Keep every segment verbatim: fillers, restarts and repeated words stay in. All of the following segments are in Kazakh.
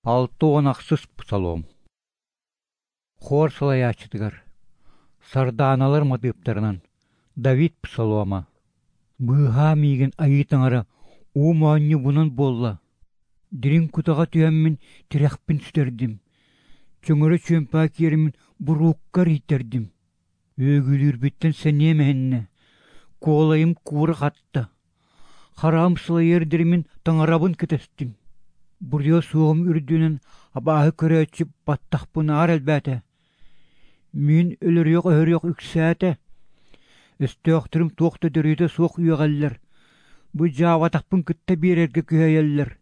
Алты онақсыз псалом. Хор салаячытыгар. Сарданалар мадыптарынан. Давид псалома. Быха миген айытаңара уманню бунан болла. Дирин кутаға түйәммен тирәқпін сүтердім. Чөңірі чөмпа керімін бұруққар итердім. Өгілір біттен сәнемәнне. Колайым куыры қатты. Харам сылы ердірімін таңарабын кетестім. Бурьо суғым үрдүнін абағы көрәтшіп баттақпын ар әлбәті. Мен өлір йоқ өр йоқ үксәті. Өстіоқтырым тоқты дүрейді соқ үйеғаллар. Бұ жаватақпын күтті берерге күйәйеллер.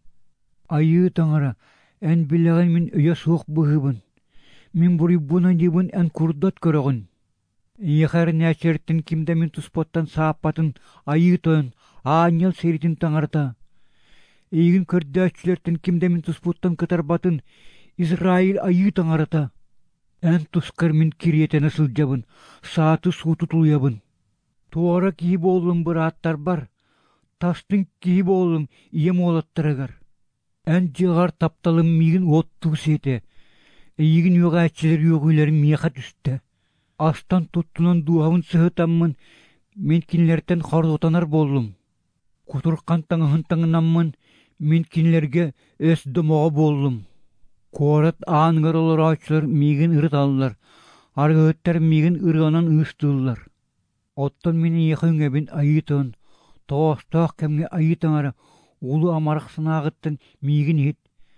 Айы таңара, ән біліғін мен өйе соқ бұғыбын. Мен бұрый бұна дебін ән күрдат көріғын. Ехар нәчерттін кімді мен тұспоттан сааппатын айы тойын аңел серетін таңарта. Егін көрдәчілердің кімдемін тұспуттан кытарбатын Израиль айы таңарата. Ән тұскар мен киретені сылжабын, сааты су тұтылуябын. Туара кейіп олым бір аттар бар, тастың кейіп олым ем олаттырығар. Ән жығар тапталым мейгін отту сеті, егін өғәтшілер өғілерін меқа түсті. Астан тұттынан дуағын сығытамын, мен кенлерден қарзотанар болым. Құтырқан таңығын таңынамын, мен кинлерге өс дымоға болдым. Қорат аңғыр олар açылар меген ұрыт алылар. Арғыттар меген ұрғанан ұстылылар. Оттан мені еқіңебін айытын, тоғыстақ кәмге айытыңары ұлы амарық сынағыттан меген ет.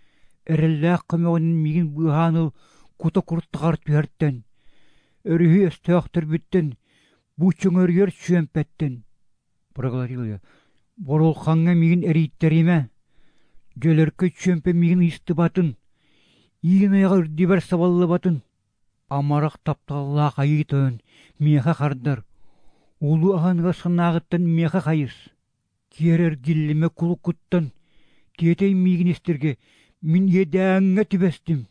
Әрілләқ қымауының меген бұғаныл құты құрттығар түйерттен. Өрігі өстіақтыр біттен, бұ чөңіргер шөмпәттен. Проговорил я. Борулқанға меген әрейттер Жөлөркө чөмпе мигин исты батын, иген айға үрдебер сабаллы батын. Амарақ тапталлақ айытын, меха қардар. Улу ағанға сынағыттан меха қайыз. Керер гиллеме құлы құттан, кетей мигин естерге, min едәңі түбәстім.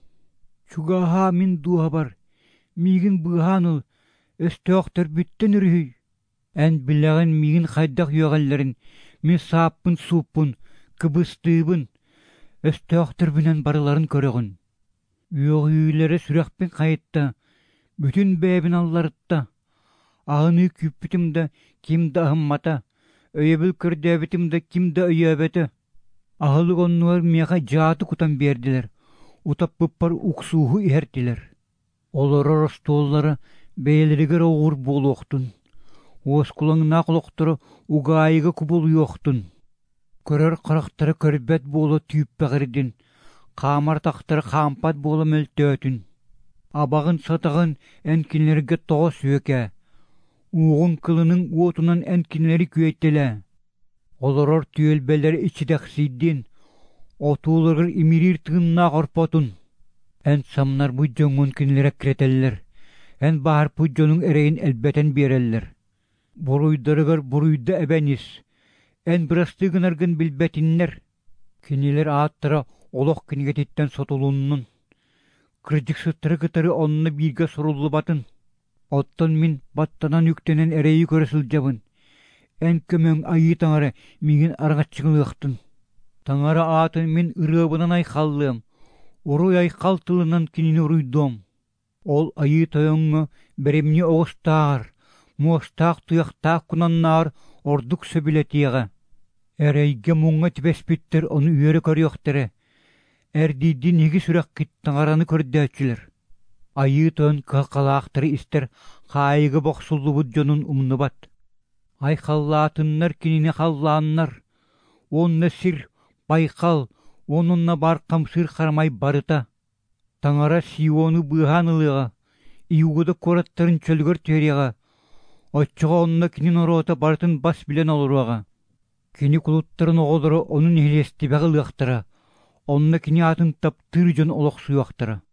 Чугаха min дуға бар, мигин бұғаныл, өстіоқтар бүттен үрхүй. Ән біләғін мигин қайдақ йоғалларын, min саппын суппын, кыбыстыбын, өстіоқтар бінен барыларын көрігін. Үйоғы үйлері сүрәқпен қайытта, бүтін бәбін алларытта. Ағыны күппітімді кімді ағыммата, өйебіл көрдәбітімді кімді өйебеті. Ағылық онуар меға жаты құтан берділер, ұтап бұппар ұқсуғы әртілер. Олары ростоллары бәйлерігер оғыр бол оқтын. Осқылың нақылықтыры ұғайығы күбыл йоқтын. Көрер қырықтары көрбәт болы түйіп бәғірдін, қамар тақтары қампат болы мөлтөтін. Абағын сатағын әнкінлерге тоғыз өке, уғын кылының отынан әнкінлері күйеттелі. Оларар түйелбәлері içidәқсейден, отулығыр имерир тығынна ғарпатын. Ән самнар бұ жоңын кінлері кретеллер, ән бағар бұ жоның әрейін әлбәтен береллер. Бұруйдарығыр бұруйды әбәнес, ән бірастығынарғын білбәтінлер. Кенелер аттыра олық кенегететтен сотулуннын. Кірдік сұттыры кітары онны бірге сұрулы батын. Оттан мен баттанан үктенен әрейі көрісіл жабын. Ән көмің айы таңары меген арғатшығылықтын. Таңары атын мен ұрығыбынан айқаллым. Ұруй айқалтылынан кенені ұруйдым. Ол айы тойыңы бәрімне оғыстағыр. Мұғыстақ тұяқтақ күнаннағыр ордық сөбілетеға. Әрейге мұңға тібәспеттер оны үйері көріоқтыры. Әрдейден егі сүрәк кеттің араны көрдәтшілер. Айы тойын қақалақтыры істер қайығы боқсулы бұд жонын ұмны бат. Айқаллатыннар кеніне қалланнар. Онны сір байқал, онынна бар қамсыр қармай барыта. Таңара сионы бұғанылыға, иуғыды кораттарын чөлгір төреға. Отчыға онына кенен орота бартын бас білен олыруаға. Кені құлыттарын оғылыры оның елесті бәғыл ұқтыра. Онына кені атын тап тыр жон олық суяқтыра.